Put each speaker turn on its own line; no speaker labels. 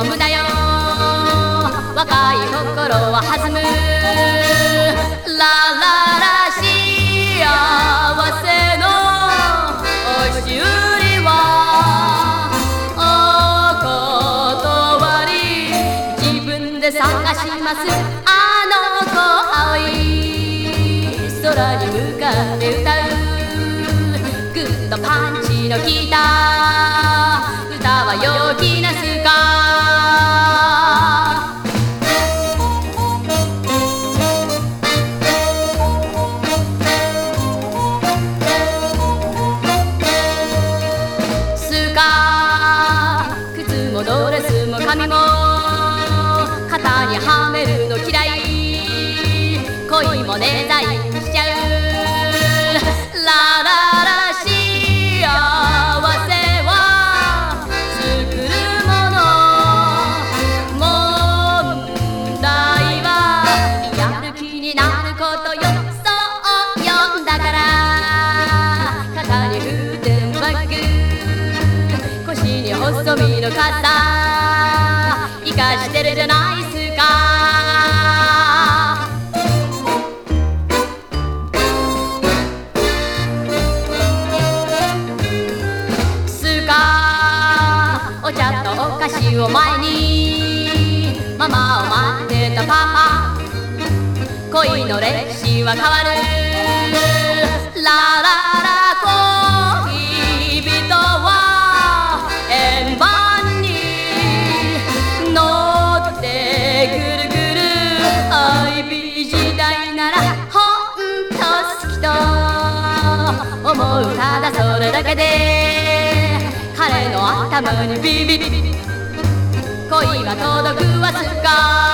も無駄よ、若い心は弾む。ラララ幸せの押し売りはお断り、自分で探します。あの子青い空に向かって歌う、グッとパンチの効いた歌は陽気なスカ靴もドレスも髪も肩にはめるの嫌い、恋もねだりしちゃう。ラララ幸せは作るもの、問題はやる気になることよ。そうよだから肩にフーテンバッグ、腰に細身の傘生かしてるじゃないっすか。お茶とお菓子を前にママを待ってたパパ、恋の歴史は変わる。ラララ恋人は円盤に乗ってぐるぐる、愛美時代ならほんと好きと思う、ただそれだけで彼の頭にビビビ、恋が届くわすか。